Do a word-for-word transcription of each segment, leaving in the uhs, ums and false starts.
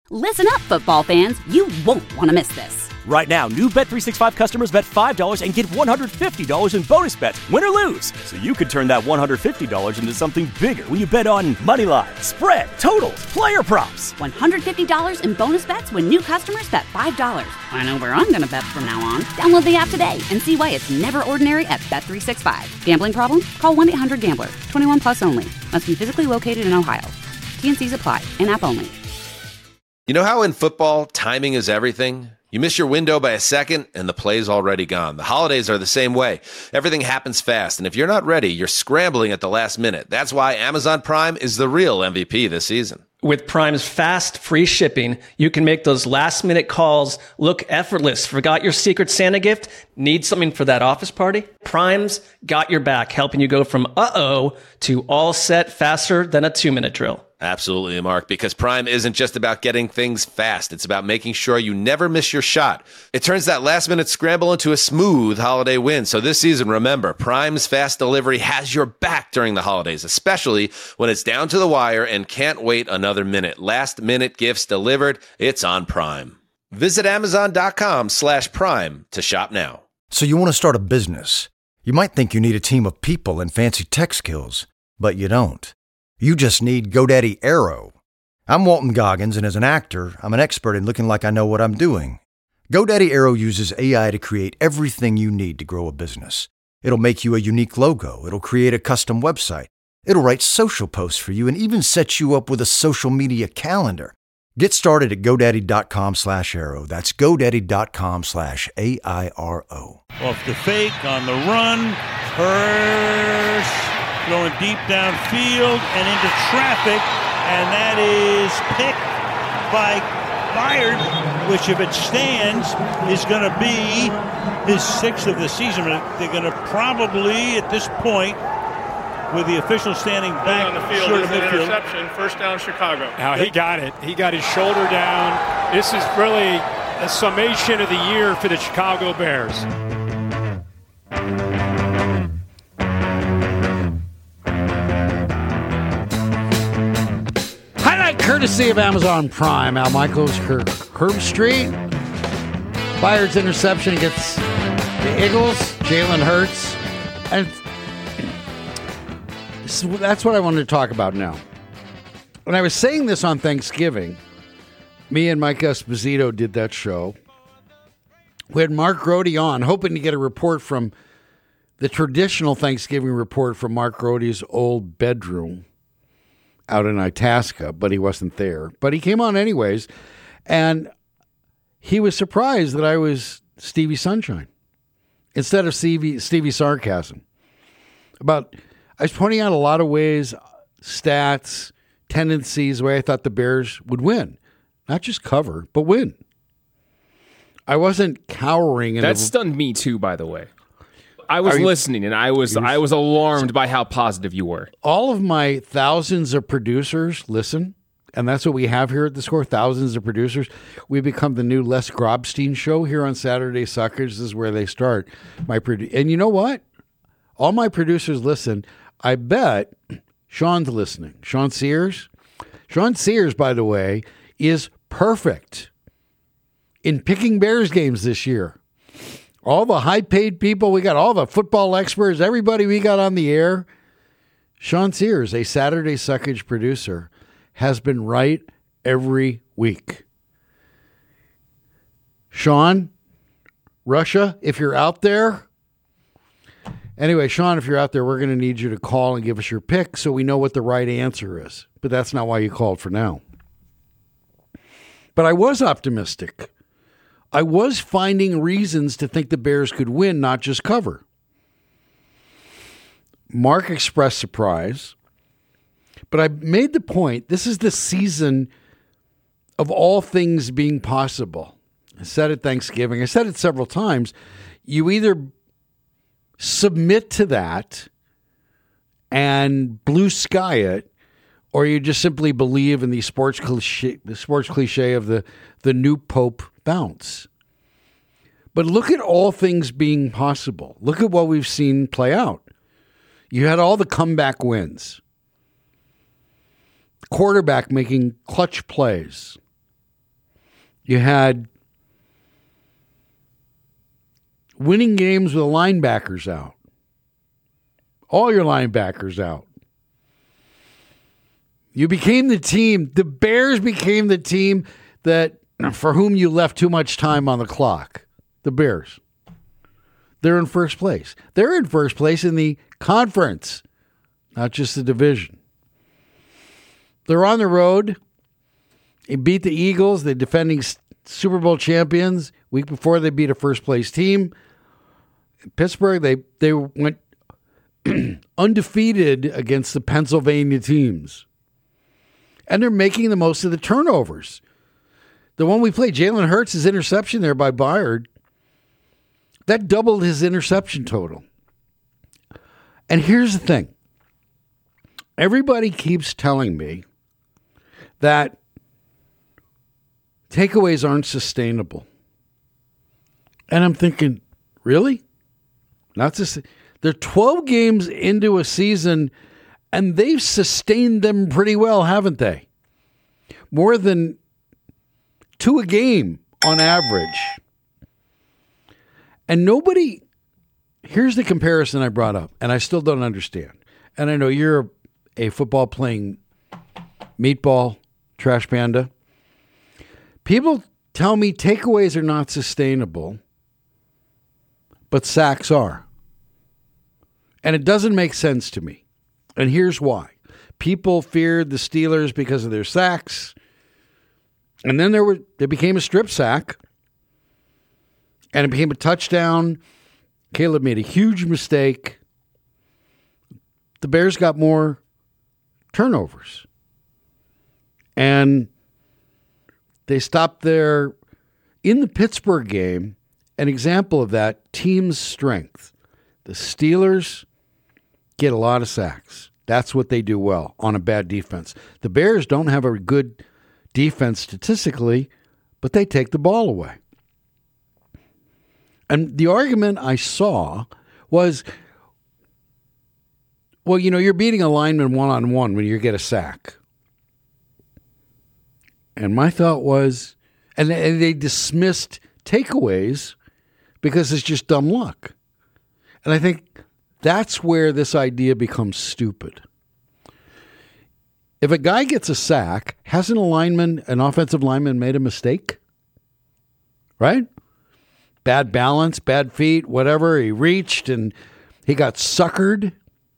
Listen up, football fans. You won't want to miss this. Right now, new Bet three sixty-five customers bet five dollars and get one hundred fifty dollars in bonus bets, win or lose. So you could turn that one hundred fifty dollars into something bigger when you bet on money line, spread, totals, player props. one hundred fifty dollars in bonus bets when new customers bet five dollars. I know where I'm going to bet from now on. Download the app today and see why it's never ordinary at Bet three sixty-five. Gambling problem? Call one eight hundred gambler. twenty-one plus only. Must be physically located in Ohio. T N Cs apply. In-app only. You know how in football, timing is everything? You miss your window by a second, and the play's already gone. The holidays are the same way. Everything happens fast, and if you're not ready, you're scrambling at the last minute. That's why Amazon Prime is the real M V P this season. With Prime's fast, free shipping, you can make those last-minute calls look effortless. Forgot your Secret Santa gift? Need something for that office party? Prime's got your back, helping you go from uh-oh to all set faster than a two-minute drill. Absolutely, Mark, because Prime isn't just about getting things fast. It's about making sure you never miss your shot. It turns that last-minute scramble into a smooth holiday win. So this season, remember, Prime's fast delivery has your back during the holidays, especially when it's down to the wire and can't wait another minute. Last-minute gifts delivered, it's on Prime. Visit Amazon.com slash Prime to shop now. So you want to start a business. You might think you need a team of people and fancy tech skills, but you don't. You just need GoDaddy Aero. I'm Walton Goggins, and as an actor, I'm an expert in looking like I know what I'm doing. GoDaddy Aero uses A I to create everything you need to grow a business. It'll make you a unique logo. It'll create a custom website. It'll write social posts for you and even set you up with a social media calendar. Get started at GoDaddy.com slash Aero. That's GoDaddy.com slash A I R O. Off the fake, on the run, Hurst going deep downfield and into traffic, and that is picked by Byard, which if it stands is going to be his sixth of the season. They're going to probably, at this point, with the official standing back on the field, short is of an midfield. Interception, first down Chicago. Now he got it. He got his shoulder down. This is really a summation of the year for the Chicago Bears. Highlight courtesy of Amazon Prime. Al Michaels, Herb, Herb Street. Byard's interception gets the Eagles. Jalen Hurts. And so that's what I wanted to talk about now. When I was saying this on Thanksgiving, me and Mike Esposito did that show. We had Mark Grody on, hoping to get a report from the traditional Thanksgiving report from Mark Grody's old bedroom out in Itasca, but he wasn't there. But he came on anyways, and he was surprised that I was Stevie Sunshine instead of Stevie, Stevie Sarcasm. About, I was pointing out a lot of ways, stats, tendencies, the way I thought the Bears would win. Not just cover, but win. I wasn't cowering. In that the, stunned me too, by the way. I was you, listening, and I was I was alarmed by how positive you were. All of my thousands of producers listen, and that's what we have here at The Score, thousands of producers. We become the new Les Grobstein show here on Saturday Suckers. This is where they start. My produ- And you know what? All my producers listen. I bet Sean's listening. Sean Sears. Sean Sears, by the way, is perfect in picking Bears games this year. All the high-paid people, we got all the football experts, everybody we got on the air. Sean Sears, a Saturday Suckage producer, has been right every week. Sean, Russia, if you're out there. Anyway, Sean, if you're out there, we're going to need you to call and give us your pick so we know what the right answer is. But that's not why you called for now. But I was optimistic. I was finding reasons to think the Bears could win, not just cover. Mark expressed surprise, but I made the point, this is the season of all things being possible. I said it Thanksgiving. I said it several times. You either submit to that and blue sky it, or you just simply believe in the sports cliche, the sports cliche of the, the new Pope bounce. But look at all things being possible. Look at what we've seen play out. You had all the comeback wins. Quarterback making clutch plays. You had winning games with the linebackers out. All your linebackers out. You became the team. The Bears became the team that for whom you left too much time on the clock. The Bears. They're in first place. They're in first place in the conference, not just the division. They're on the road. They beat the Eagles, the defending Super Bowl champions. Week before, they beat a first-place team. In Pittsburgh, they, they went undefeated against the Pennsylvania teams. And they're making the most of the turnovers. The one we played, Jalen Hurts' his interception there by Byard, that doubled his interception total. And here's the thing. Everybody keeps telling me that takeaways aren't sustainable. And I'm thinking, really? Not sus- They're twelve games into a season, and they've sustained them pretty well, haven't they? More than two a game on average. And nobody, here's the comparison I brought up, and I still don't understand. And I know you're a, a football playing meatball trash panda. People tell me takeaways are not sustainable, but sacks are. And it doesn't make sense to me. And here's why. People feared the Steelers because of their sacks. And then there were they became a strip sack. And it became a touchdown. Caleb made a huge mistake. The Bears got more turnovers. And they stopped there in the Pittsburgh game. An example of that, team's strength. The Steelers get a lot of sacks. That's what they do well on a bad defense. The Bears don't have a good defense statistically, but they take the ball away. And the argument I saw was, well, you know, you're beating a lineman one-on-one when you get a sack. And my thought was, and they dismissed takeaways because it's just dumb luck. And I think that's where this idea becomes stupid. If a guy gets a sack, hasn't a lineman, an offensive lineman, made a mistake? Right? Bad balance, bad feet, whatever. He reached and he got suckered.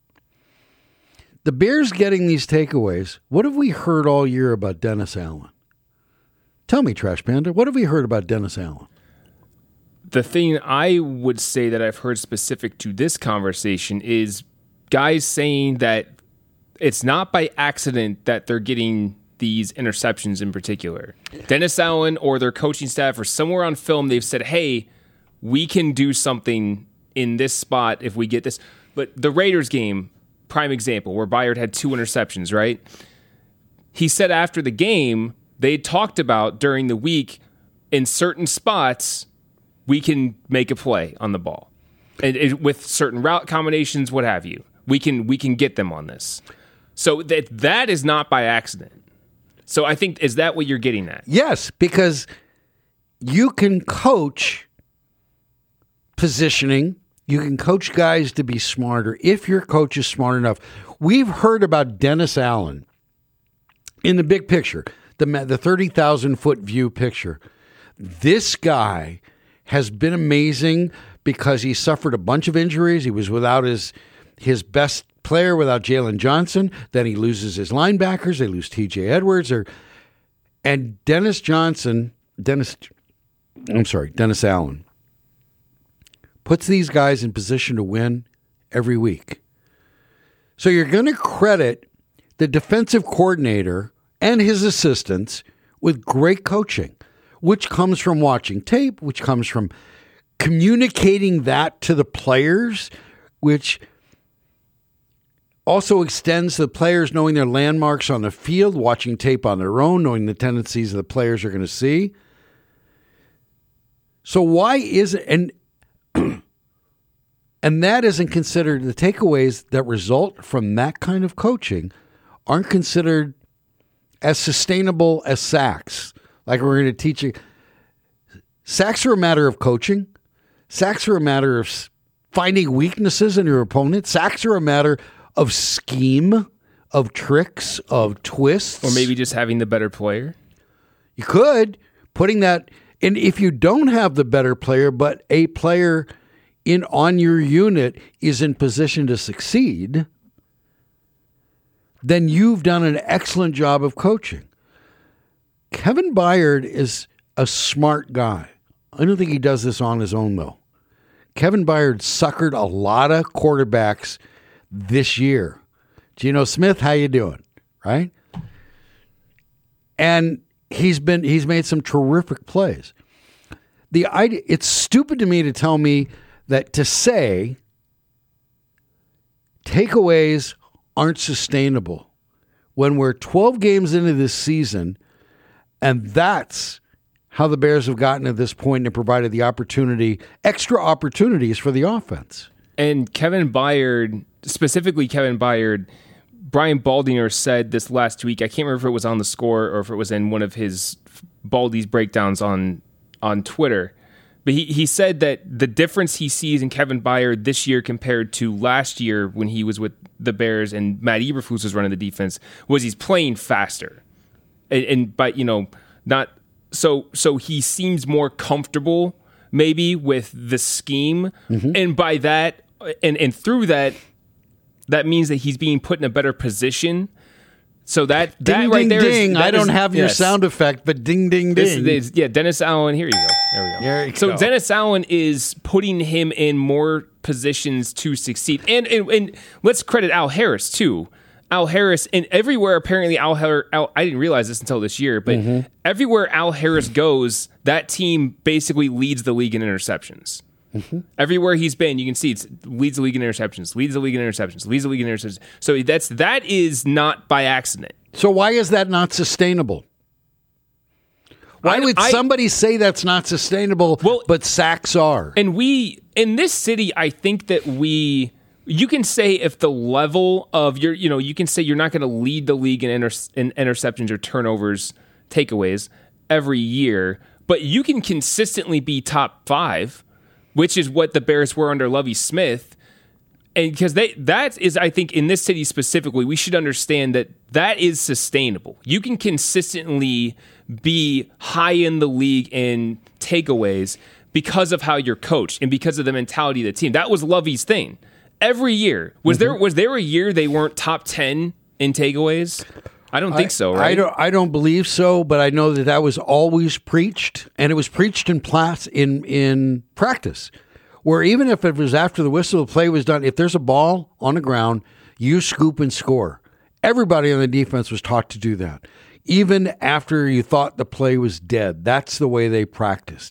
The Bears getting these takeaways. What have we heard all year about Dennis Allen? Tell me, Trash Panda, what have we heard about Dennis Allen? The thing I would say that I've heard specific to this conversation is guys saying that it's not by accident that they're getting these interceptions in particular. Dennis Allen or their coaching staff or somewhere on film, they've said, hey, we can do something in this spot if we get this. But the Raiders game, prime example, where Byard had two interceptions, right? He said after the game, they talked about during the week in certain spots, we can make a play on the ball. And, and with certain route combinations, what have you. We can we can get them on this. So that that is not by accident. So I think, is that what you're getting at? Yes, because you can coach positioning. You can coach guys to be smarter if your coach is smart enough. We've heard about Dennis Allen in the big picture, the the thirty thousand foot view picture. This guy has been amazing because he suffered a bunch of injuries. He was without his his best player, without Jalen Johnson. Then he loses his linebackers. They lose T J Edwards. Or, and Dennis Johnson, Dennis, I'm sorry, Dennis Allen, puts these guys in position to win every week. So you're going to credit the defensive coordinator and his assistants with great coaching, which comes from watching tape, which comes from communicating that to the players, which also extends to the players knowing their landmarks on the field, watching tape on their own, knowing the tendencies the players are going to see. So why is it, and and that isn't considered, the takeaways that result from that kind of coaching aren't considered as sustainable as sacks. Like we're going to teach you. Sacks are a matter of coaching. Sacks are a matter of finding weaknesses in your opponent. Sacks are a matter of scheme, of tricks, of twists. Or maybe just having the better player. You could. Putting that, and if you don't have the better player, but a player in on your unit is in position to succeed, then you've done an excellent job of coaching. Kevin Byard is a smart guy. I don't think he does this on his own, though. Kevin Byard suckered a lot of quarterbacks this year. Geno Smith, how you doing? Right? And he's been he's made some terrific plays. The idea, it's stupid to me to tell me that to say takeaways aren't sustainable when we're twelve games into this season, and that's how the Bears have gotten to this point and provided the opportunity, extra opportunities for the offense. And Kevin Byard, specifically Kevin Byard, Brian Baldinger said this last week, I can't remember if it was on The Score or if it was in one of his Baldy's breakdowns on on Twitter, but he, he said that the difference he sees in Kevin Byard this year compared to last year when he was with the Bears and Matt Eberflus was running the defense was he's playing faster. And, and but, you know, not... So so he seems more comfortable maybe with the scheme. Mm-hmm. And by that, and, and through that, that means that he's being put in a better position. So that, that ding, right ding, there ding. Is, that I don't is, have your yes. sound effect, but ding, ding, ding. This, this, yeah, Dennis Allen. Here you go. There we go. There you so go. Dennis Allen is putting him in more positions to succeed. And, and, and let's credit Al Harris, too. Al Harris, and everywhere apparently Al Harris, Al, I didn't realize this until this year, but mm-hmm. everywhere Al Harris goes, that team basically leads the league in interceptions. Mm-hmm. Everywhere he's been, you can see it leads the league in interceptions, leads the league in interceptions, leads the league in interceptions. So that's that is not by accident. So why is that not sustainable? Why I, would I, somebody say that's not sustainable, well, but sacks are? And we, in this city, I think that we... You can say if the level of your, you know, you can say you're not going to lead the league in, inter- in interceptions or turnovers, takeaways every year, but you can consistently be top five, which is what the Bears were under Lovie Smith. And because they, that is, I think, in this city specifically, we should understand that that is sustainable. You can consistently be high in the league in takeaways because of how you're coached and because of the mentality of the team. That was Lovie's thing. Every year. Was mm-hmm. there was there a year they weren't top ten in takeaways? I don't think I, so, right? I don't I don't believe so, but I know that that was always preached, and it was preached in class in in practice, where even if it was after the whistle, the play was done, if there's a ball on the ground, you scoop and score. Everybody on the defense was taught to do that. Even after you thought the play was dead, that's the way they practiced.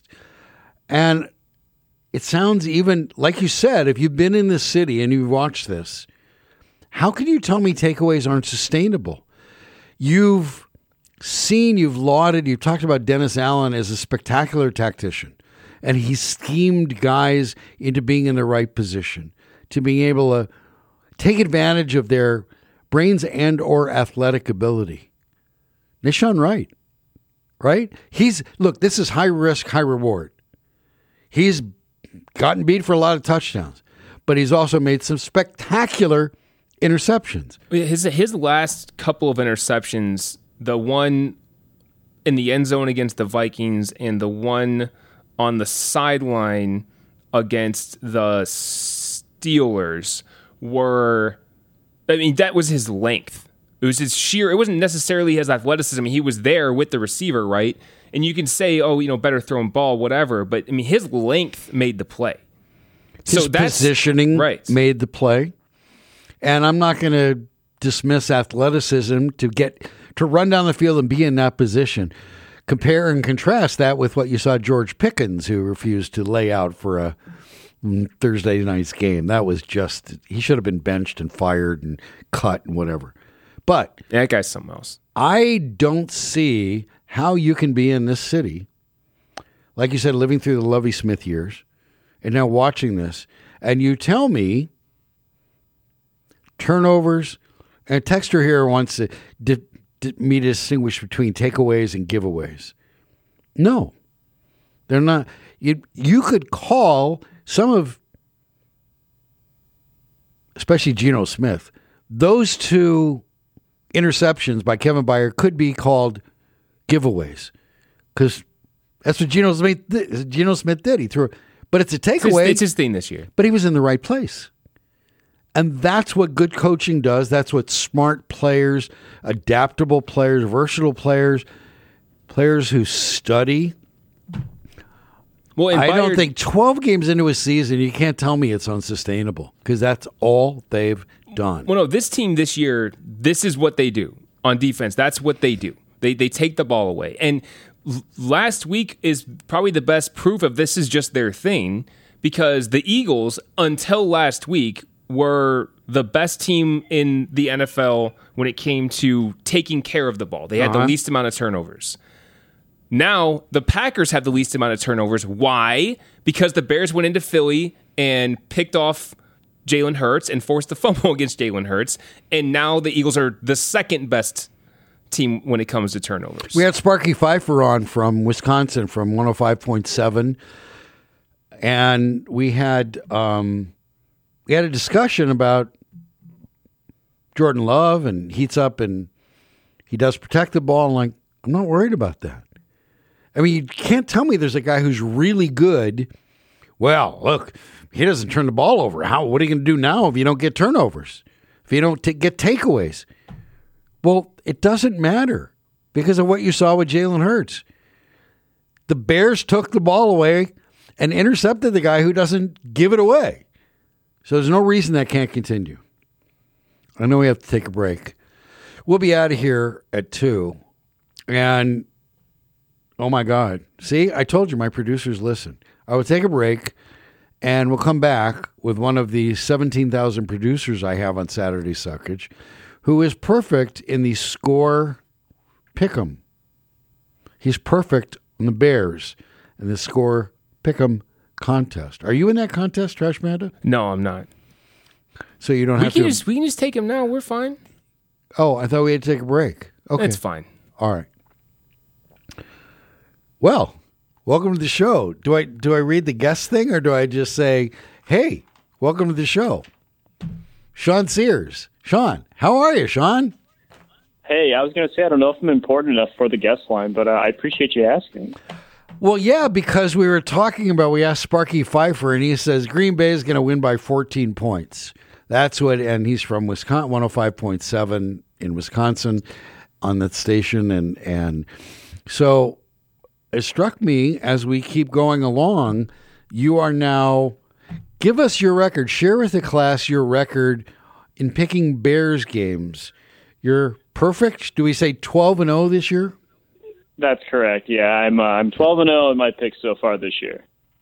And it sounds even, like you said, if you've been in this city and you've watched this, how can you tell me takeaways aren't sustainable? You've seen, you've lauded, you've talked about Dennis Allen as a spectacular tactician, and he schemed guys into being in the right position, to being able to take advantage of their brains and or athletic ability. Nahshon Wright, right? He's, look, this is high risk, high reward. He's gotten beat for a lot of touchdowns, but he's also made some spectacular interceptions. His his last couple of interceptions, the one in the end zone against the Vikings and the one on the sideline against the Steelers, were, I mean, that was his length. It was his sheer, it wasn't necessarily his athleticism. I mean, he was there with the receiver, right? And you can say, oh, you know, better thrown ball, whatever. But, I mean, his length made the play. His so that's, positioning right. made the play. And I'm not going to dismiss athleticism to get to run down the field and be in that position. Compare and contrast that with what you saw George Pickens, who refused to lay out for a Thursday night's game. That was just, he should have been benched and fired and cut and whatever. But yeah, that guy's something else. I don't see how you can be in this city, like you said, living through the Lovie Smith years, and now watching this, and you tell me turnovers, and a texter here wants to, di- di- me to distinguish between takeaways and giveaways. No. They're not. You you could call some of, especially Geno Smith, those two interceptions by Kevin Byard could be called giveaways, because that's what Geno Smith did. Geno Smith did. He threw, but it's a takeaway. It's his, it's his thing this year. But he was in the right place. And that's what good coaching does. That's what smart players, adaptable players, versatile players, players who study. Well, I Byard, don't think twelve games into a season, you can't tell me it's unsustainable, because that's all they've done. Well, no, this team this year, this is what they do on defense. That's what they do. They they take the ball away. And l- last week is probably the best proof of this is just their thing, because the Eagles, until last week, were the best team in the N F L when it came to taking care of the ball. They had uh-huh. the least amount of turnovers. Now, the Packers have the least amount of turnovers. Why? Because the Bears went into Philly and picked off Jalen Hurts and forced the fumble against Jalen Hurts. And now the Eagles are the second best team when it comes to turnovers. We had Sparky Pfeiffer on from Wisconsin from one oh five point seven. And we had um, we had a discussion about Jordan Love, and heats up and he does protect the ball. And like, I'm not worried about that. I mean, you can't tell me there's a guy who's really good. Well, look, he doesn't turn the ball over. How? What are you going to do now if you don't get turnovers? If you don't t- get takeaways? Well, it doesn't matter because of what you saw with Jalen Hurts. The Bears took the ball away and intercepted the guy who doesn't give it away. So there's no reason that can't continue. I know we have to take a break. We'll be out of here at two. And oh, my God. See, I told you my producers listen. I will take a break, and we'll come back with one of the seventeen thousand producers I have on Saturday Suckage, who is perfect in the score pick'em. He's perfect on the Bears in the score pick'em contest. Are you in that contest, Trash Manda? No, I'm not. So you don't we have can to... Just, we can just take him now. We're fine. Oh, I thought we had to take a break. Okay. It's fine. All right. Well, welcome to the show. Do I do I read the guest thing, or do I just say, hey, welcome to the show? Sean Sears. Sean, how are you, Sean? Hey, I was going to say, I don't know if I'm important enough for the guest line, but uh, I appreciate you asking. Well, yeah, because we were talking about, we asked Sparky Pfeiffer, and he says Green Bay is going to win by fourteen points. That's what, and he's from Wisconsin, one oh five point seven in Wisconsin on that station. And, and so it struck me as we keep going along, you are now, give us your record, share with the class your record in picking Bears games. You're perfect. Do we say twelve and oh this year? That's correct. Yeah, I'm uh, I'm twelve and oh in my picks so far this year.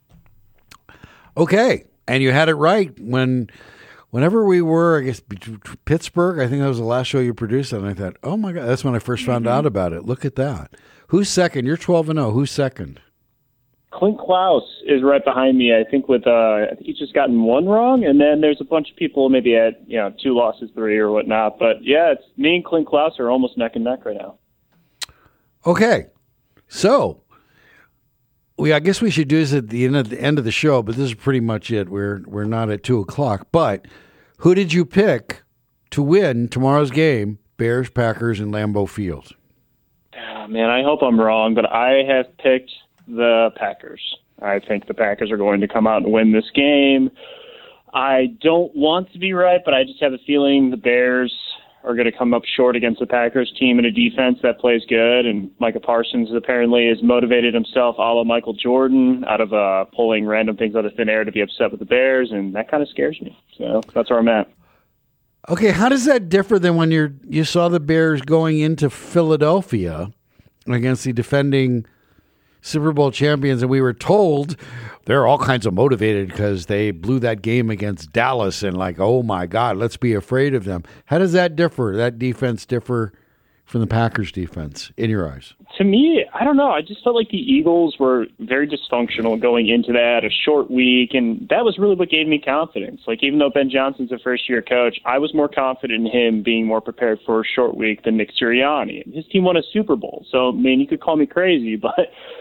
Okay, and you had it right when, whenever we were, I guess Pittsburgh. I think that was the last show you produced, and I thought, oh my God, that's when I first found mm-hmm. out about it. Look at that. Who's second? You're twelve and oh. Who's second? Clint Klaus is right behind me. I think with uh, I think he's just gotten one wrong, and then there's a bunch of people maybe at you know two losses, three or whatnot. But yeah, it's me and Clint Klaus are almost neck and neck right now. Okay, so we I guess we should do this at the end of the end of the show, but this is pretty much it. We're we're not at two o'clock. But who did you pick to win tomorrow's game? Bears, Packers, and Lambeau Field. Oh, man, I hope I'm wrong, but I have picked the Packers. I think the Packers are going to come out and win this game. I don't want to be right, but I just have a feeling the Bears are going to come up short against the Packers team in a defense that plays good, and Micah Parsons apparently has motivated himself a la Michael Jordan out of uh, pulling random things out of thin air to be upset with the Bears, and that kind of scares me. So that's where I'm at. Okay, how does that differ than when you're you saw the Bears going into Philadelphia against the defending Super Bowl champions, and we were told they're all kinds of motivated because they blew that game against Dallas, and like, oh my God, let's be afraid of them. How does that differ, that defense differ from the Packers defense in your eyes? To me, I don't know. I just felt like the Eagles were very dysfunctional going into that, a short week, and that was really what gave me confidence. Like, even though Ben Johnson's a first-year coach, I was more confident in him being more prepared for a short week than Nick Sirianni. His team won a Super Bowl, so, I mean, you could call me crazy, but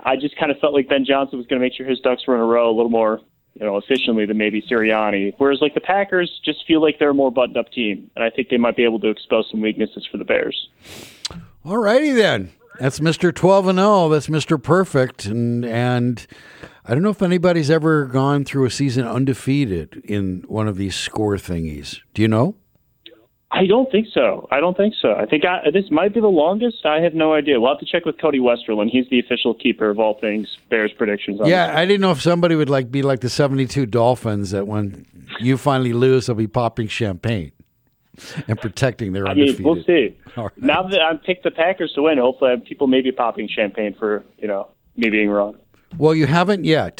I just kind of felt like Ben Johnson was going to make sure his Ducks were in a row a little more, you know, efficiently than maybe Sirianni. Whereas like the Packers just feel like they're a more buttoned up team, and I think they might be able to expose some weaknesses for the Bears. All righty then. That's Mister twelve and oh. That's Mister Perfect. And and I don't know if anybody's ever gone through a season undefeated in one of these score thingies. Do you know? I don't think so. I don't think so. I think I, this might be the longest. I have no idea. We'll have to check with Cody Westerlund. He's the official keeper of all things Bears predictions. On yeah, this. I didn't know if somebody would like be like the seventy-two Dolphins that when you finally lose, they'll be popping champagne and protecting their I mean, undefeated. we'll see. Right. Now that I've picked the Packers to win, hopefully I have people maybe popping champagne for, you know, me being wrong. Well, you haven't yet.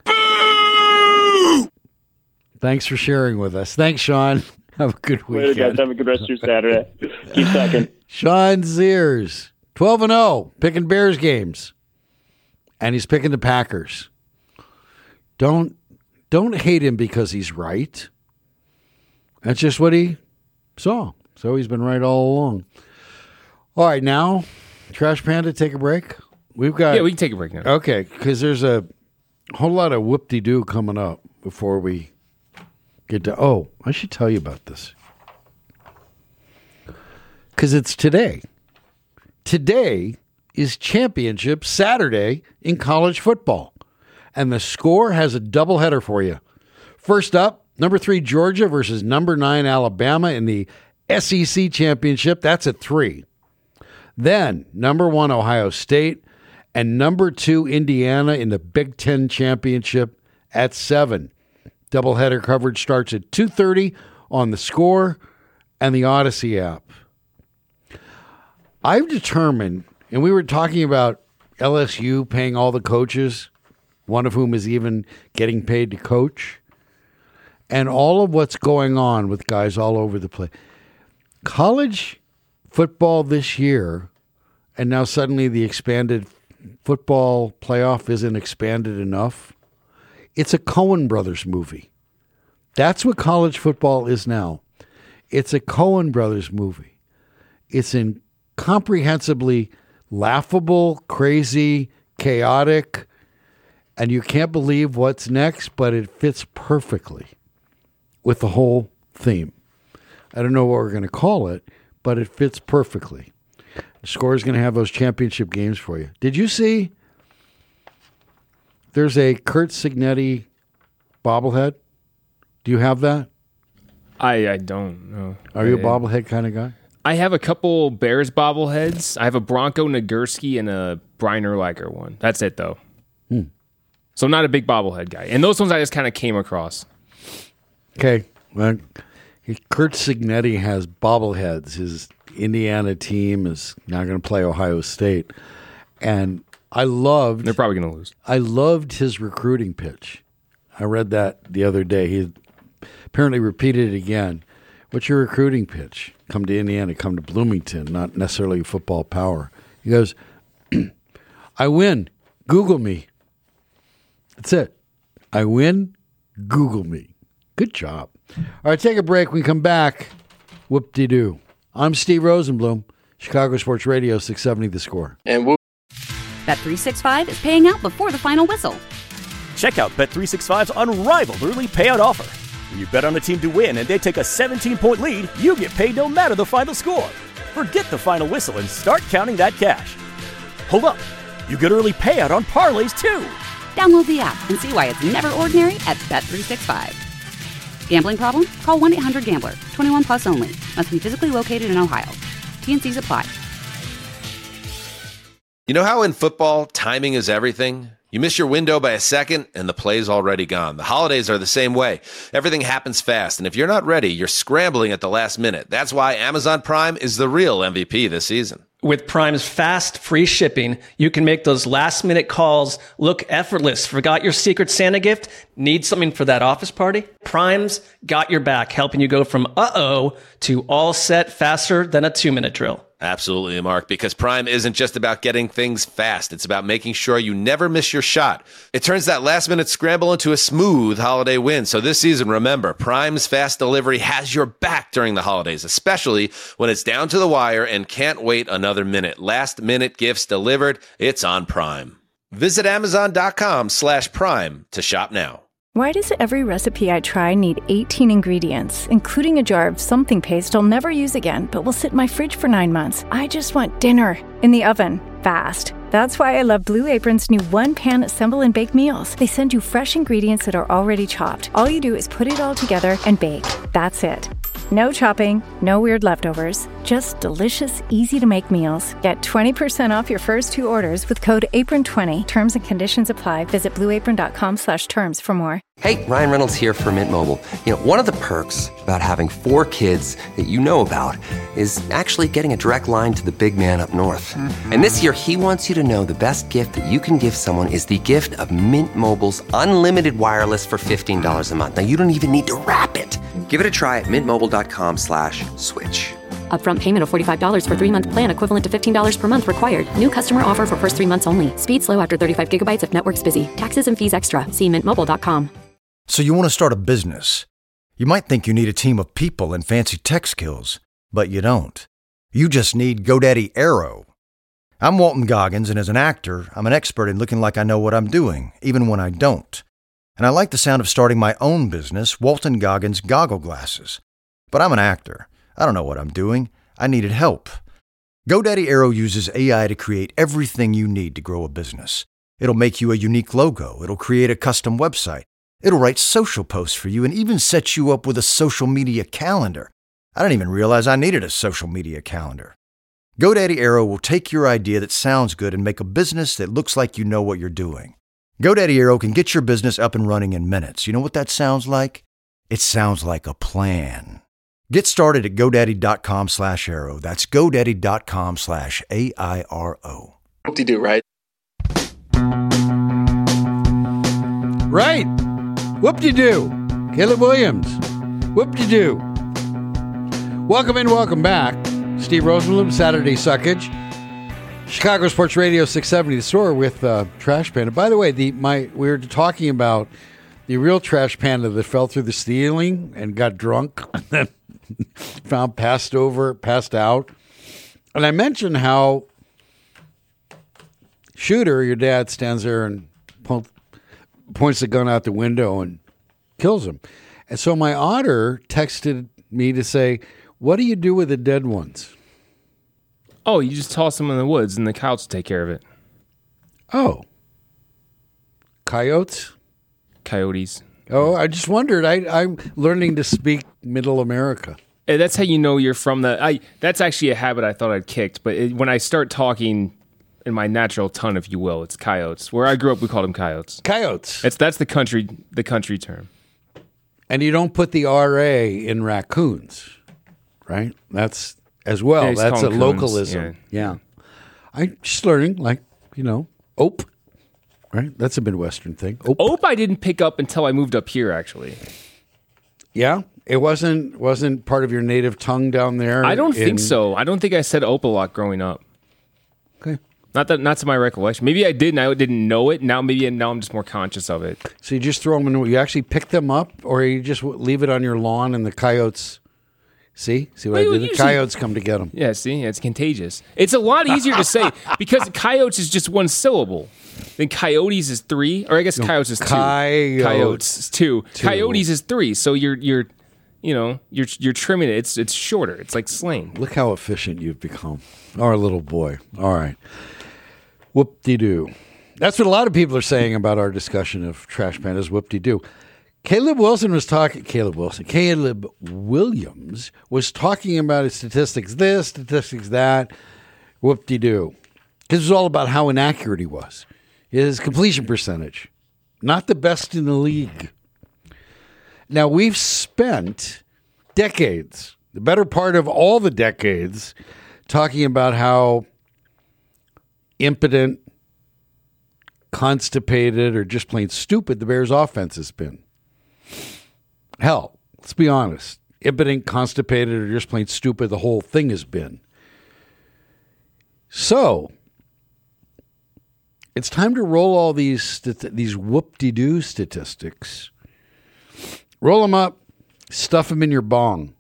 Thanks for sharing with us. Thanks, Sean. Have a good weekend. Later, guys. Have a good rest of your Saturday. Keep second. Sean Sears, twelve and oh, picking Bears games. And he's picking the Packers. Don't don't hate him because he's right. That's just what he saw. So he's been right all along. All right, now, Trash Panda, take a break. We've got Yeah, we can take a break now. Okay, because there's a whole lot of whoop-de-doo coming up before we get to, oh, I should tell you about this. Because it's today. Today is Championship Saturday in college football. And the Score has a doubleheader for you. First up, number three Georgia versus number nine Alabama in the S E C Championship. That's at three. Then, number one Ohio State and number two Indiana in the Big Ten Championship at seven. Doubleheader coverage starts at two thirty on the Score and the Odyssey app. I've determined, and we were talking about L S U paying all the coaches, one of whom is even getting paid to coach, and all of what's going on with guys all over the place. College football this year, and now suddenly the expanded football playoff isn't expanded enough. It's a Coen Brothers movie. That's what college football is now. It's a Coen Brothers movie. It's incomprehensibly laughable, crazy, chaotic, and you can't believe what's next, but it fits perfectly with the whole theme. I don't know what we're going to call it, but it fits perfectly. The Score is going to have those championship games for you. Did you see there's a Curt Cignetti bobblehead? Do you have that? I, I don't know. Are you a I, bobblehead kind of guy? I have a couple Bears bobbleheads. I have a Bronco Nagurski and a Brian Urlacher one. That's it, though. Hmm. So I'm not a big bobblehead guy. And those ones I just kind of came across. Okay. Well, Curt Cignetti has bobbleheads. His Indiana team is now going to play Ohio State. And I loved... They're probably going to lose. I loved his recruiting pitch. I read that the other day. He apparently repeated it again. What's your recruiting pitch? Come to Indiana, come to Bloomington, not necessarily football power. He goes, I win. Google me. That's it. I win. Google me. Good job. All right, take a break. When we come back, whoop-de-doo. I'm Steve Rosenblum, Chicago Sports Radio, six seventy The Score. And whoop. Bet three sixty-five is paying out before the final whistle. Check out Bet three sixty-five's unrivaled early payout offer. When you bet on a team to win and they take a seventeen-point lead, you get paid no matter the final score. Forget the final whistle and start counting that cash. Hold up. You get early payout on parlays, too. Download the app and see why it's never ordinary at Bet three sixty-five. Gambling problem? Call one eight hundred gambler. twenty-one plus only. Must be physically located in Ohio. T N Cs apply. You know how in football, timing is everything? You miss your window by a second, and the play's already gone. The holidays are the same way. Everything happens fast, and if you're not ready, you're scrambling at the last minute. That's why Amazon Prime is the real M V P this season. With Prime's fast, free shipping, you can make those last-minute calls look effortless. Forgot your Secret Santa gift? Need something for that office party? Prime's got your back, helping you go from uh-oh to all set faster than a two-minute drill. Absolutely, Mark, because Prime isn't just about getting things fast. It's about making sure you never miss your shot. It turns that last-minute scramble into a smooth holiday win. So this season, remember, Prime's fast delivery has your back during the holidays, especially when it's down to the wire and can't wait another minute. Last-minute gifts delivered. It's on Prime. Visit Amazon.com slash Prime to shop now. Why does every recipe I try need eighteen ingredients, including a jar of something paste I'll never use again, but will sit in my fridge for nine months? I just want dinner in the oven, fast. That's why I love Blue Apron's new one-pan assemble and bake meals. They send you fresh ingredients that are already chopped. All you do is put it all together and bake. That's it. No chopping, no weird leftovers, just delicious, easy-to-make meals. Get twenty percent off your first two orders with code apron twenty. Terms and conditions apply. Visit blueapron.com slash terms for more. Hey, Ryan Reynolds here from Mint Mobile. You know, one of the perks about having four kids that you know about is actually getting a direct line to the big man up north. Mm-hmm. And this year, he wants you to know the best gift that you can give someone is the gift of Mint Mobile's unlimited wireless for fifteen dollars a month. Now, you don't even need to wrap it. Give it a try at mintmobile.com slash switch. Upfront payment of forty-five dollars for three-month plan equivalent to fifteen dollars per month required. New customer offer for first three months only. Speed slow after thirty-five gigabytes if network's busy. Taxes and fees extra. See mint mobile dot com. So you want to start a business. You might think you need a team of people and fancy tech skills, but you don't. You just need GoDaddy Aero. I'm Walton Goggins, and as an actor, I'm an expert in looking like I know what I'm doing, even when I don't. And I like the sound of starting my own business, Walton Goggins Goggle Glasses. But I'm an actor. I don't know what I'm doing. I needed help. GoDaddy Aero uses A I to create everything you need to grow a business. It'll make you a unique logo. It'll create a custom website. It'll write social posts for you and even set you up with a social media calendar. I didn't even realize I needed a social media calendar. GoDaddy Aero will take your idea that sounds good and make a business that looks like you know what you're doing. GoDaddy Aero can get your business up and running in minutes. You know what that sounds like? It sounds like a plan. Get started at GoDaddy.com slash Aero. That's GoDaddy.com slash A I R O. Whoop-de-doo, right? Right. Whoop-de-doo. Caleb Williams. Whoop-de-doo. Welcome in, welcome back. Steve Rosenbloom, Saturday Suckage. Chicago Sports Radio six seventy, The Store with uh, Trash Panda. By the way, the my we were talking about the real Trash Panda that fell through the ceiling and got drunk and then found passed over, passed out. And I mentioned how Shooter, your dad, stands there and po- points the gun out the window and kills him. And so my otter texted me to say, what do you do with the dead ones? Oh, you just toss them in the woods and the coyotes take care of it. Oh. Coyotes? Coyotes. Oh, I just wondered. I, I'm learning to speak Middle America. Hey, that's how you know you're from the... I. That's actually a habit I thought I'd kicked, but it, when I start talking in my natural tongue, if you will, it's coyotes. Where I grew up, we called them coyotes. Coyotes. It's, that's the country, the country term. And you don't put the R A in raccoons, right? That's... As well, yeah, that's a coons. localism. Yeah. yeah. I'm just learning, like, you know, ope, right? That's a Midwestern thing. Ope. Ope I didn't pick up until I moved up here, actually. Yeah? It wasn't wasn't part of your native tongue down there? I don't in... think so. I don't think I said ope a lot growing up. Okay. Not that, not to my recollection. Maybe I did and I didn't know it. Now maybe now I'm just more conscious of it. So you just throw them in, you actually pick them up, or you just leave it on your lawn and the coyotes... See? See what well, I did? The coyotes come to get them. Yeah, see? It's contagious. It's a lot easier to say because coyotes is just one syllable. Then coyotes is three. Or I guess no, coyotes is two. Coyotes. Coyotes is two. two. Coyotes is three. So you're you're you know, you're you're trimming it. It's it's shorter. It's like slang. Look how efficient you've become. Our little boy. All right. Whoop-de-doo. That's what a lot of people are saying about our discussion of Trash Pandas. Whoop-de-doo. Caleb Wilson was talking, Caleb Wilson, Caleb Williams was talking about his statistics this, statistics that, whoop-de-doo. Because it was all about how inaccurate he was. His completion percentage, not the best in the league. Now, we've spent decades, the better part of all the decades, talking about how impotent, constipated, or just plain stupid the Bears' offense has been. Hell, let's be honest. Impotent, constipated, or just plain stupid, the whole thing has been. So, it's time to roll all these these whoop-de-doo statistics. Roll them up, stuff them in your bong,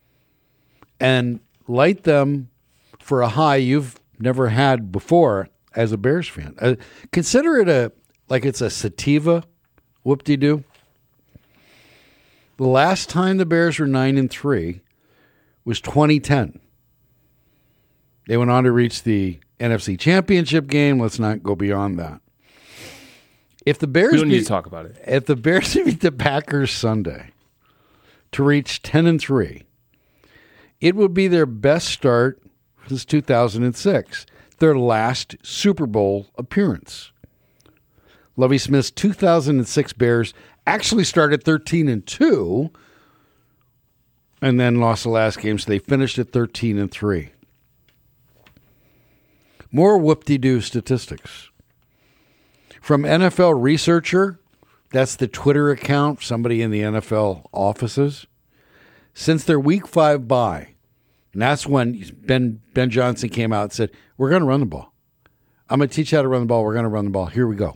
and light them for a high you've never had before as a Bears fan. Uh, consider it a like it's a sativa whoop-de-doo. The last time the Bears were nine and three was twenty ten. They went on to reach the N F C Championship game. Let's not go beyond that. If the Bears we don't beat, need to talk about it. If the Bears beat the Packers Sunday to reach ten and three, it would be their best start since two thousand six, their last Super Bowl appearance. Lovie Smith's two thousand six Bears actually started thirteen and two and then lost the last game, so they finished at thirteen and three. More whoop-de-doo statistics. From N F L Researcher, that's the Twitter account, somebody in the N F L offices, since their week five bye, and that's when Ben Ben Johnson came out and said, we're going to run the ball. I'm going to teach you how to run the ball. We're going to run the ball. Here we go.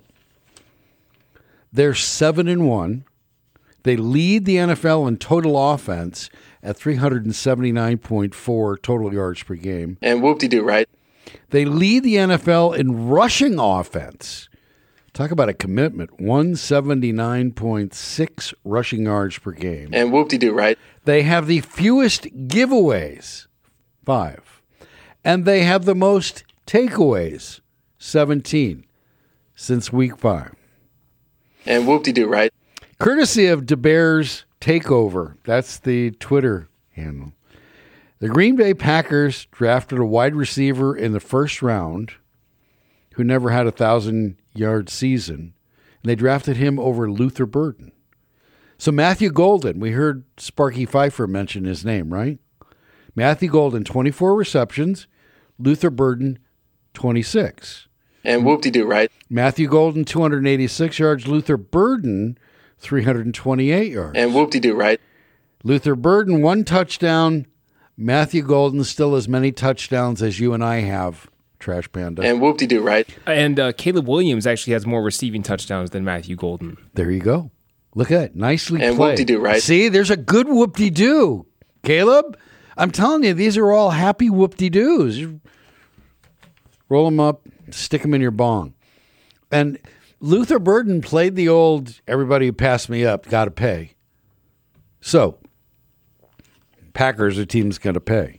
They're seven and one. They lead the N F L in total offense at three seventy-nine point four total yards per game. And whoop-de-doo, right? They lead the N F L in rushing offense. Talk about a commitment. one seventy-nine point six rushing yards per game. And whoop-de-doo, right? They have the fewest giveaways, five. And they have the most takeaways, seventeen, since week five. And whoop-de-doo, right? Courtesy of DeBears Takeover. That's the Twitter handle. The Green Bay Packers drafted a wide receiver in the first round who never had a thousand-yard season, and they drafted him over Luther Burden. So Matthew Golden, we heard Sparky Pfeiffer mention his name, right? Matthew Golden, twenty-four receptions. Luther Burden, twenty-six. And whoop-de-doo, right? Matthew Golden, two hundred eighty-six yards. Luther Burden, three hundred twenty-eight yards. And whoop-de-doo, right? Luther Burden, one touchdown. Matthew Golden, still as many touchdowns as you and I have, Trash Panda. And whoop-de-doo, right? And uh, Caleb Williams actually has more receiving touchdowns than Matthew Golden. There you go. Look at it. Nicely and played. whoop-de-doo, right? See, there's a good whoop-de-doo. Caleb, I'm telling you, these are all happy whoop-de-doos. You roll them up, stick them in your bong. And Luther Burden played the old, everybody who passed me up, got to pay. So, Packers, the team's going to pay.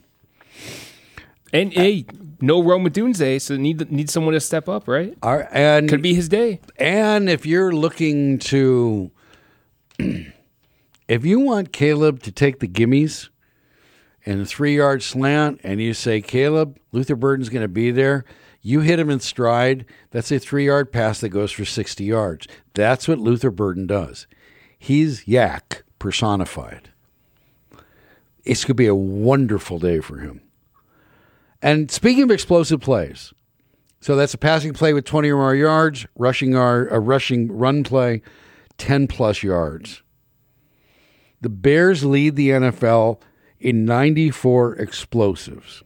And, hey, no Rome Odunze, so need need someone to step up, right? All right, and could be his day. And if you're looking to, if you want Caleb to take the gimmies and a three-yard slant, and you say, Caleb, Luther Burden's going to be there, you hit him in stride, that's a three-yard pass that goes for sixty yards. That's what Luther Burden does. He's Yak personified. It's going to be a wonderful day for him. And speaking of explosive plays, so that's a passing play with twenty or more yards, rushing our, a rushing run play, ten plus yards. The Bears lead the N F L in ninety-four explosives.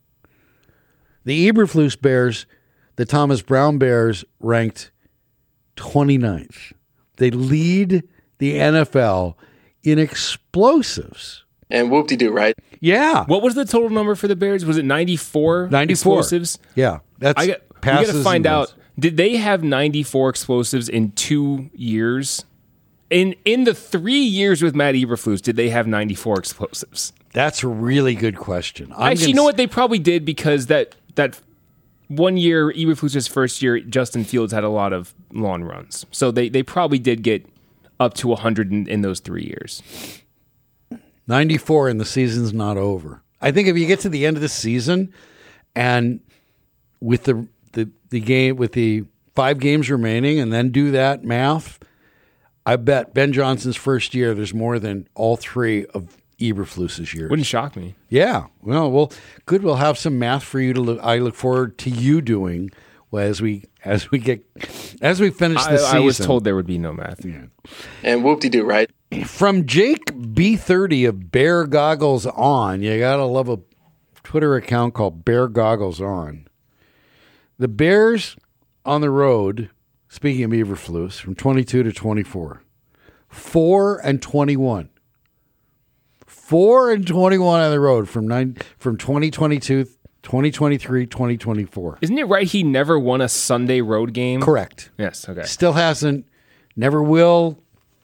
The Eberflus Bears, the Thomas Brown Bears, ranked twenty-ninth. They lead the N F L in explosives. And whoop-de-doo, right? Yeah. What was the total number for the Bears? Was it ninety-four, ninety-four explosives? Yeah. That's I got, we got to find out, did they have ninety-four explosives in two years? In in the three years with Matt Eberflus, did they have ninety-four explosives? That's a really good question. I'm Actually, you know what? They probably did because that that one year, Eberflus's first year, Justin Fields had a lot of long runs. So they, they probably did get up to one hundred in, in those three years. ninety-four and the season's not over. I think if you get to the end of the season and with the, the, the game, with the five games remaining and then do that math, I bet Ben Johnson's first year, there's more than all three of Eberflus's years. Wouldn't shock me. Yeah. Well, well, good. We'll have some math for you to look. I look forward to you doing well, as we as we get as we finish the I, season. I was told there would be no math. Yeah. And whoop-de-doo, right? From Jake B thirty of Bear Goggles On, you gotta love a Twitter account called Bear Goggles On. The Bears on the road, speaking of Eberflus, from twenty-two to twenty-four, four and twenty-one. Four and twenty-one on the road from nine from twenty twenty-two twenty twenty-three twenty twenty-four. Isn't it right he never won a Sunday road game? Correct. Yes, okay. Still hasn't, never will.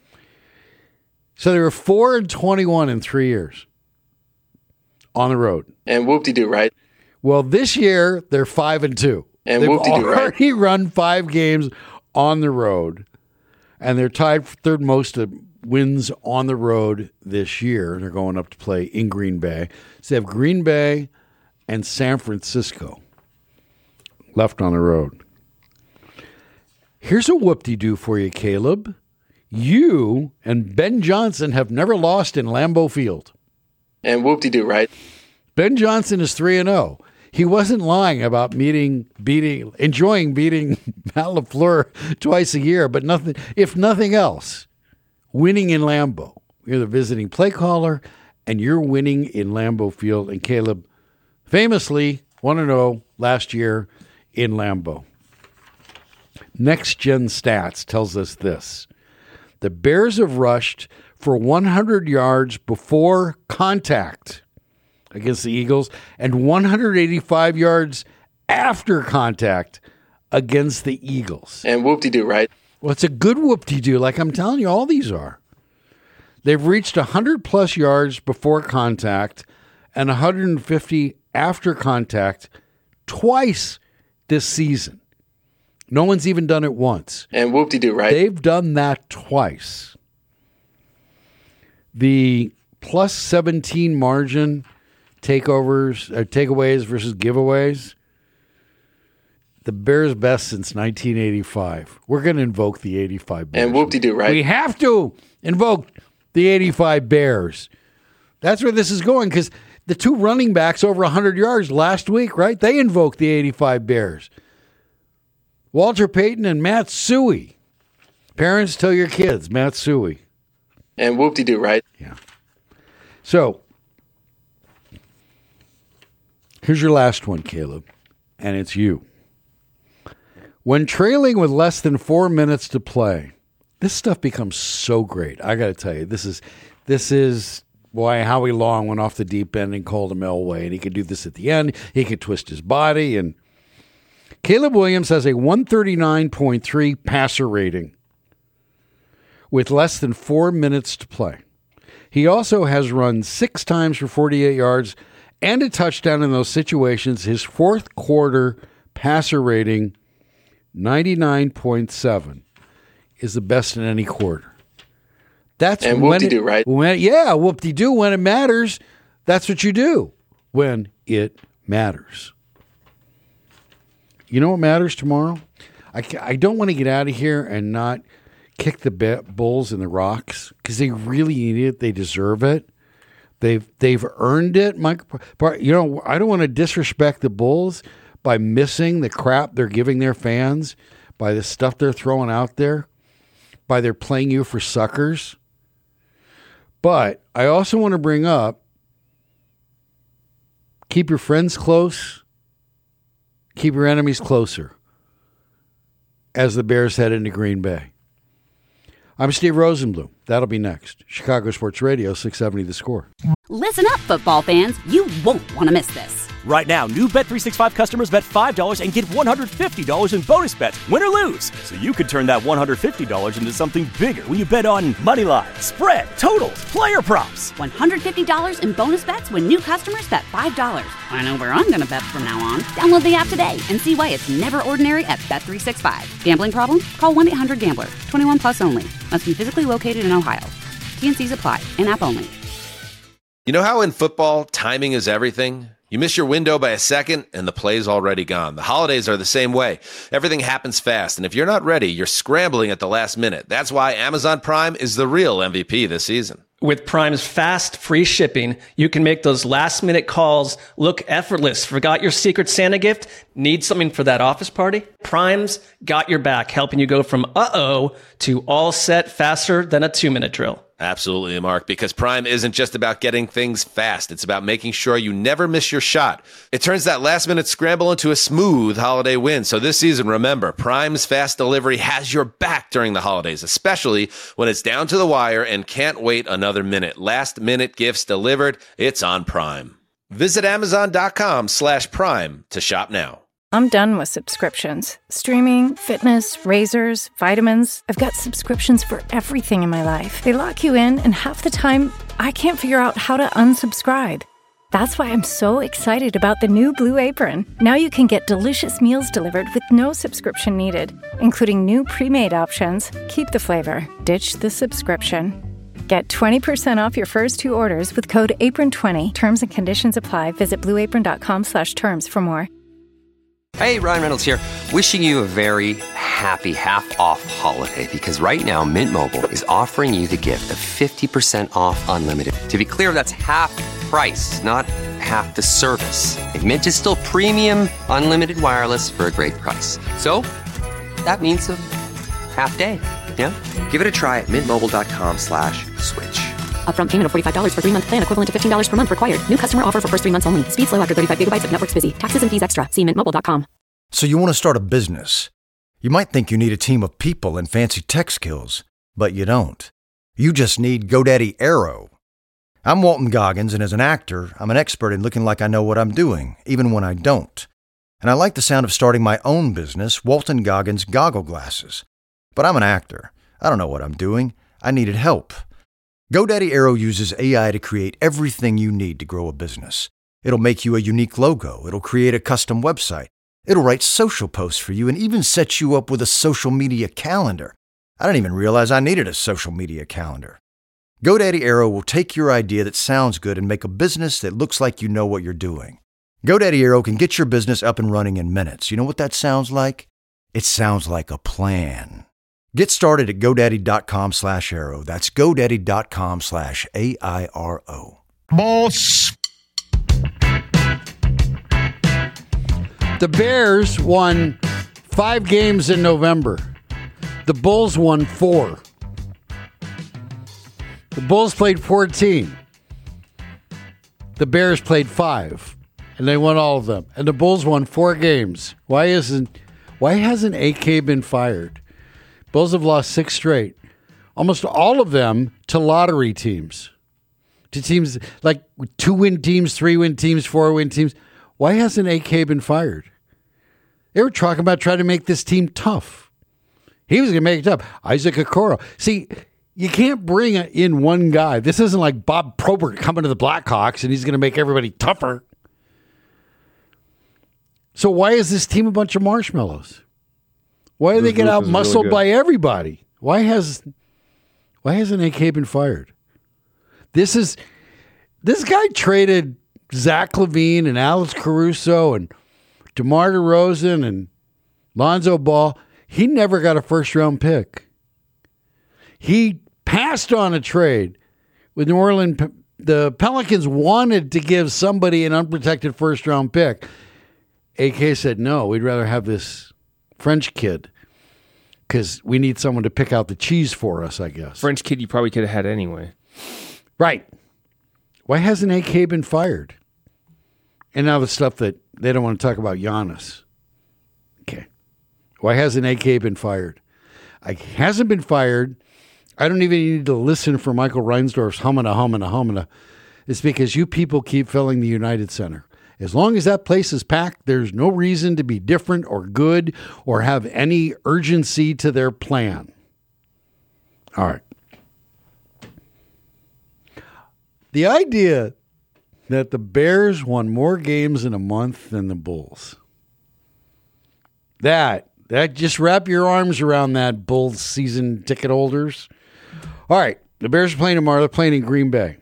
So they were four and twenty-one in three years on the road. And whoop-de-doo, right? Well, this year they're five and two. And They've whoop-de-doo, right? already run five games on the road, and they're tied for third most of wins on the road this year. They're going up to play in Green Bay. So they have Green Bay and San Francisco left on the road. Here's a whoop-de-doo for you, Caleb. You and Ben Johnson have never lost in Lambeau Field. And whoop-de-doo, right? Ben Johnson is three and oh. He wasn't lying about meeting, beating, enjoying beating Matt LaFleur twice a year, but nothing, if nothing else, winning in Lambeau. You're the visiting play caller, and you're winning in Lambeau Field. And Caleb famously one and oh last year in Lambeau. Next Gen Stats tells us this. The Bears have rushed for one hundred yards before contact against the Eagles and one hundred eighty-five yards after contact against the Eagles. And whoop-de-doo, right? Well, it's a good whoop-de-doo, like I'm telling you, all these are. They've reached one hundred plus yards before contact and one hundred fifty after contact twice this season. No one's even done it once. And whoop-de-doo, right? They've done that twice. The plus seventeen margin takeovers, uh, takeaways versus giveaways, the Bears' best since nineteen eighty-five. We're going to invoke the eighty-five Bears. And whoop-de-doo, right? We have to invoke the eighty-five Bears. That's where this is going, because the two running backs over one hundred yards last week, right? They invoked the eighty-five Bears. Walter Payton and Matt Suhey. Parents, tell your kids, Matt Suhey. And whoop-de-doo, right? Yeah. So, here's your last one, Caleb, and it's you. When trailing with less than four minutes to play, this stuff becomes so great. I got to tell you, this is this is why Howie Long went off the deep end and called him Elway, and he could do this at the end. He could twist his body, and Caleb Williams has a one thirty-nine point three passer rating with less than four minutes to play. He also has run six times for forty-eight yards and a touchdown in those situations. His fourth quarter passer rating, ninety-nine point seven, is the best in any quarter. That's and when whoop-de-doo, it, right? When, yeah, whoop-de-doo. When it matters, that's what you do. When it matters. You know what matters tomorrow? I, I don't want to get out of here and not kick the Bulls in the rocks, because they really need it. They deserve it. They've they've earned it. Mike, you know, I don't want to disrespect the Bulls by missing the crap they're giving their fans, by the stuff they're throwing out there, by their playing you for suckers. But I also want to bring up, keep your friends close, keep your enemies closer as the Bears head into Green Bay. I'm Steve Rosenbloom. That'll be next. Chicago Sports Radio, six seventy The Score. Listen up, football fans. You won't want to miss this. Right now, new Bet three sixty-five customers bet five dollars and get one hundred fifty dollars in bonus bets, win or lose. So you could turn that one hundred fifty dollars into something bigger when you bet on money line, spread, totals, player props. one hundred fifty dollars in bonus bets when new customers bet five dollars. I know where I'm going to bet from now on. Download the app today and see why it's never ordinary at Bet three sixty-five. Gambling problem? Call one eight hundred gambler. twenty-one plus only. Must be physically located in Ohio. T and C's apply. In-app only. You know how in football, timing is everything? You miss your window by a second, and the play's already gone. The holidays are the same way. Everything happens fast, and if you're not ready, you're scrambling at the last minute. That's why Amazon Prime is the real M V P this season. With Prime's fast, free shipping, you can make those last-minute calls look effortless. Forgot your Secret Santa gift? Need something for that office party? Prime's got your back, helping you go from uh-oh to all set faster than a two-minute drill. Absolutely, Mark, because Prime isn't just about getting things fast. It's about making sure you never miss your shot. It turns that last-minute scramble into a smooth holiday win. So this season, remember, Prime's fast delivery has your back during the holidays, especially when it's down to the wire and can't wait another minute. Last-minute gifts delivered. It's on Prime. Visit Amazon.com slash Prime to shop now. I'm done with subscriptions. Streaming, fitness, razors, vitamins. I've got subscriptions for everything in my life. They lock you in, and half the time, I can't figure out how to unsubscribe. That's why I'm so excited about the new Blue Apron. Now you can get delicious meals delivered with no subscription needed, including new pre-made options. Keep the flavor, ditch the subscription. Get twenty percent off your first two orders with code apron twenty. Terms and conditions apply. Visit blueapron.com slash terms for more. Hey, Ryan Reynolds here. Wishing you a very happy half-off holiday because right now Mint Mobile is offering you the gift of fifty percent off unlimited. To be clear, that's half price, not half the service. And Mint is still premium unlimited wireless for a great price. So that means a half day. Yeah? Give it a try at mintmobile.com slash switch. Upfront payment of forty-five dollars for three-month plan equivalent to fifteen dollars per month required. New customer offer for first three months only. Speed slow after thirty-five gigabytes if network's busy. Taxes and fees extra. See mint mobile dot com. So you want to start a business. You might think you need a team of people and fancy tech skills, but you don't. You just need GoDaddy Aero. I'm Walton Goggins, and as an actor, I'm an expert in looking like I know what I'm doing, even when I don't. And I like the sound of starting my own business, Walton Goggins Goggle Glasses. But I'm an actor. I don't know what I'm doing. I needed help. GoDaddy Aero uses A I to create everything you need to grow a business. It'll make you a unique logo. It'll create a custom website. It'll write social posts for you and even set you up with a social media calendar. I didn't even realize I needed a social media calendar. GoDaddy Aero will take your idea that sounds good and make a business that looks like you know what you're doing. GoDaddy Aero can get your business up and running in minutes. You know what that sounds like? It sounds like a plan. Get started at GoDaddy.com slash Aero. That's GoDaddy.com slash A I R O. Boss. The Bears won five games in November. The Bulls won four. The Bulls played fourteen. The Bears played five. And they won all of them. And the Bulls won four games. Why isn't why hasn't A K been fired? Bulls have lost six straight. Almost all of them to lottery teams. To teams like two-win teams, three-win teams, four-win teams. Why hasn't A K been fired? They were talking about trying to make this team tough. He was going to make it tough. Isaac Okoro. See, you can't bring in one guy. This isn't like Bob Probert coming to the Blackhawks and he's going to make everybody tougher. So why is this team a bunch of marshmallows? Why do they get out muscled really by everybody? Why has why hasn't A K been fired? This is this guy traded Zach LaVine and Alex Caruso and DeMar DeRozan and Lonzo Ball. He never got a first round pick. He passed on a trade with New Orleans. The Pelicans wanted to give somebody an unprotected first round pick. A K said, no, we'd rather have this French kid because we need someone to pick out the cheese for us, I guess. French kid you probably could have had anyway. Right. Why hasn't A K been fired? And now the stuff that they don't want to talk about Giannis. Okay. Why hasn't A K been fired? I hasn't been fired. I don't even need to listen for Michael Reinsdorf's humana, humana, humana. It's because you people keep filling the United Center. As long as that place is packed, there's no reason to be different or good or have any urgency to their plan. All right. The idea that the Bears won more games in a month than the Bulls. That, that just wrap your arms around that, Bulls season ticket holders. All right. The Bears are playing tomorrow. They're playing in Green Bay.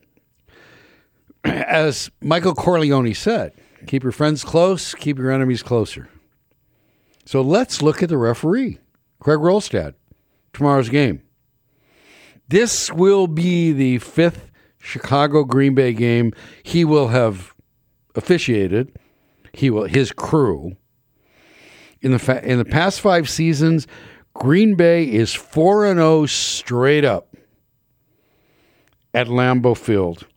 As Michael Corleone said, keep your friends close, keep your enemies closer. So let's look at the referee, Craig Rolstad, tomorrow's game. This will be the fifth Chicago-Green Bay game he will have officiated. He will his crew. In the fa- in the past five seasons, Green Bay is four and oh straight up at Lambeau Field.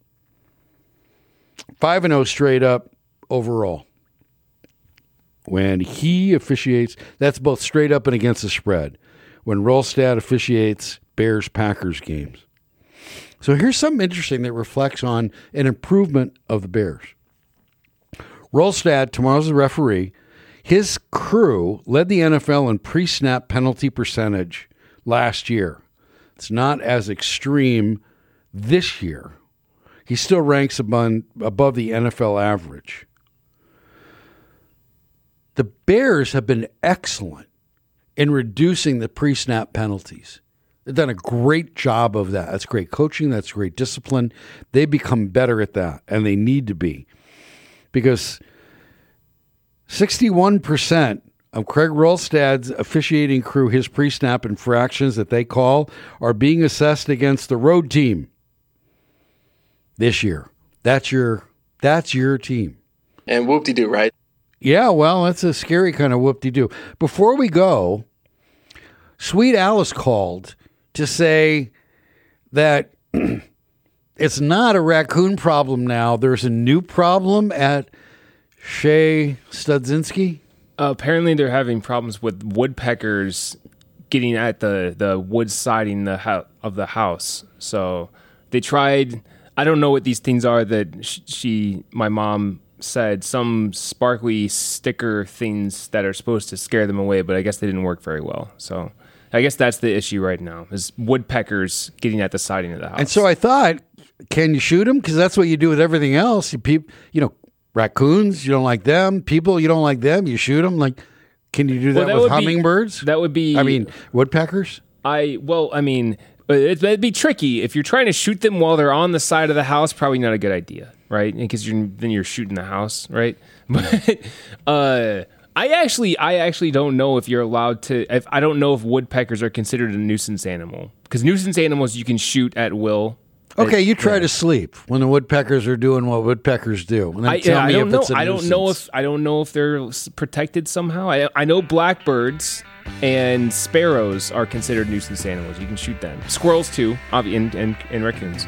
five and oh straight up overall. When he officiates, that's both straight up and against the spread. When Rolstad officiates Bears-Packers games. So here's something interesting that reflects on an improvement of the Bears. Rolstad, tomorrow's the referee. His crew led the N F L in pre-snap penalty percentage last year. It's not as extreme this year. He still ranks above, above the N F L average. The Bears have been excellent in reducing the pre-snap penalties. They've done a great job of that. That's great coaching. That's great discipline. They become better at that, and they need to be. Because sixty-one percent of Craig Rolstad's officiating crew, his pre-snap infractions that they call, are being assessed against the road team this year. That's your that's your team. And whoop-de-doo, right? Yeah, well, that's a scary kind of whoop-de-doo. Before we go, Sweet Alice called to say that it's not a raccoon problem now. There's a new problem at Shea Studzinski. Uh, apparently, they're having problems with woodpeckers getting at the, the wood siding the ho- of the house. So they tried. I don't know what these things are that sh- she, my mom, said. Some sparkly sticker things that are supposed to scare them away, but I guess they didn't work very well. So I guess that's the issue right now, is woodpeckers getting at the siding of the house. And so I thought, can you shoot them? Because that's what you do with everything else. You, peop, you know, raccoons, you don't like them. People, you don't like them. You shoot them. Like, can you do that, well, that with would hummingbirds? Be, that would be. I mean, woodpeckers. I well, I mean, it, it'd be tricky if you're trying to shoot them while they're on the side of the house. Probably not a good idea, right? Because you're then you're shooting the house, right? But uh, I actually, I actually don't know if you're allowed to. If I don't know if woodpeckers are considered a nuisance animal, because nuisance animals you can shoot at will. Okay, you try yeah. to sleep when the woodpeckers are doing what woodpeckers do. And then I, tell yeah, me I don't if know. it's a I nuisance. don't know if I don't know if they're protected somehow. I I know blackbirds and sparrows are considered nuisance animals. You can shoot them. Squirrels too, and and, and raccoons.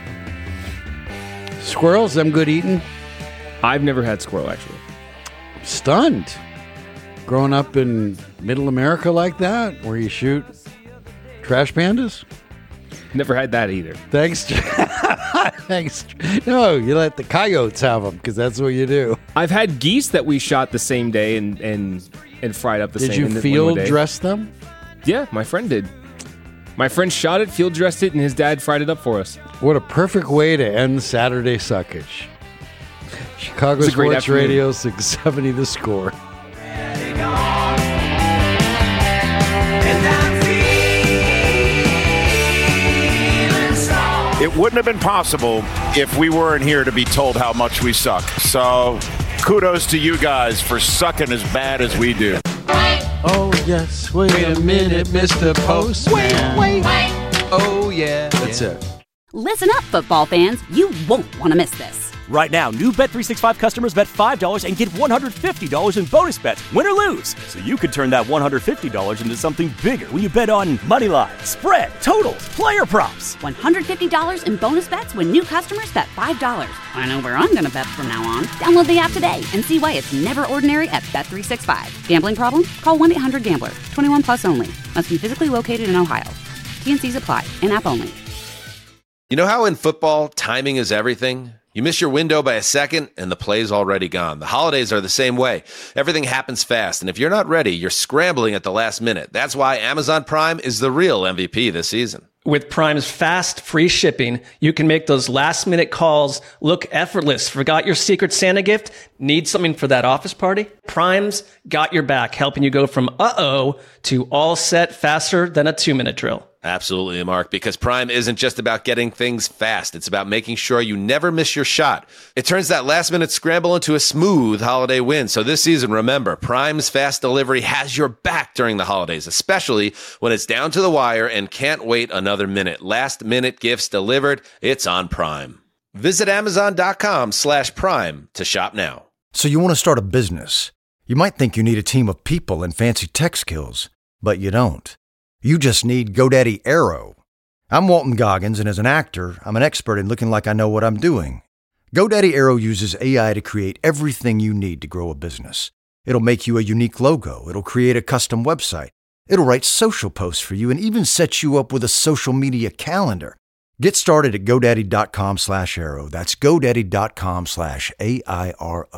Squirrels, them good eating? I've never had squirrel actually. Stunned. Growing up in Middle America like that, where you shoot trash pandas. Never had that either. Thanks. Thanks. No, you let the coyotes have them because that's what you do. I've had geese that we shot the same day and and, and fried up the did same. Did you field dress them? Yeah, my friend did. My friend shot it, field dressed it, and his dad fried it up for us. What a perfect way to end Saturday Suckage. Chicago Sports Radio six seventy The Score. It wouldn't have been possible if we weren't here to be told how much we suck. So kudos to you guys for sucking as bad as we do. Oh, yes. Wait, wait a minute, Mister Postman. Wait, wait, wait. Oh, yeah. That's yeah. it. Listen up, football fans. You won't want to miss this. Right now, new Bet three sixty-five customers bet five dollars and get one hundred fifty dollars in bonus bets, win or lose. So you could turn that one hundred fifty dollars into something bigger when you bet on money line, spread, totals, player props. one hundred fifty dollars in bonus bets when new customers bet five dollars. I know where I'm going to bet from now on. Download the app today and see why it's never ordinary at Bet three sixty-five. Gambling problem? Call one eight hundred gambler. twenty-one plus only. Must be physically located in Ohio. T N Cs apply. In-app only. You know how in football, timing is everything? You miss your window by a second, and the play's already gone. The holidays are the same way. Everything happens fast, and if you're not ready, you're scrambling at the last minute. That's why Amazon Prime is the real M V P this season. With Prime's fast, free shipping, you can make those last-minute calls look effortless. Forgot your Secret Santa gift? Need something for that office party? Prime's got your back, helping you go from uh-oh to all set faster than a two-minute drill. Absolutely, Mark, because Prime isn't just about getting things fast. It's about making sure you never miss your shot. It turns that last-minute scramble into a smooth holiday win. So this season, remember, Prime's fast delivery has your back during the holidays, especially when it's down to the wire and can't wait another minute. Last-minute gifts delivered. It's on Prime. Visit Amazon.com slash Prime to shop now. So you want to start a business. You might think you need a team of people and fancy tech skills, but you don't. You just need GoDaddy Aero. I'm Walton Goggins, and as an actor, I'm an expert in looking like I know what I'm doing. GoDaddy Aero uses A I to create everything you need to grow a business. It'll make you a unique logo. It'll create a custom website. It'll write social posts for you and even set you up with a social media calendar. Get started at GoDaddy.com slash Aero. That's GoDaddy.com slash A I R O.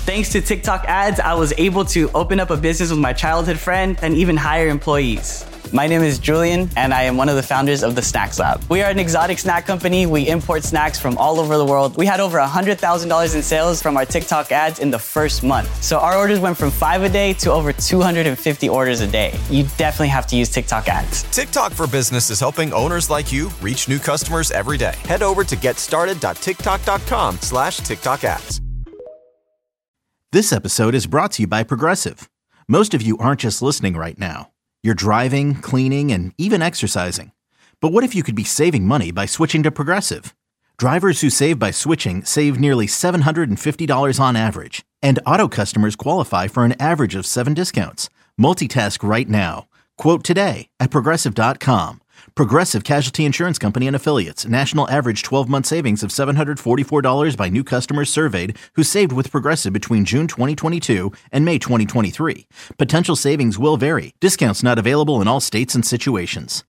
Thanks to TikTok ads, I was able to open up a business with my childhood friend and even hire employees. My name is Julian, and I am one of the founders of the Snacks Lab. We are an exotic snack company. We import snacks from all over the world. We had over one hundred thousand dollars in sales from our TikTok ads in the first month. So our orders went from five a day to over two hundred fifty orders a day. You definitely have to use TikTok ads. TikTok for Business is helping owners like you reach new customers every day. Head over to getstarted.tiktok.com slash TikTok ads. This episode is brought to you by Progressive. Most of you aren't just listening right now. You're driving, cleaning, and even exercising. But what if you could be saving money by switching to Progressive? Drivers who save by switching save nearly seven hundred fifty dollars on average. And auto customers qualify for an average of seven discounts. Multitask right now. Quote today at Progressive dot com. Progressive Casualty Insurance Company and Affiliates. National average twelve-month savings of seven hundred forty-four dollars by new customers surveyed who saved with Progressive between June twenty twenty-two and May twenty twenty-three. Potential savings will vary. Discounts not available in all states and situations.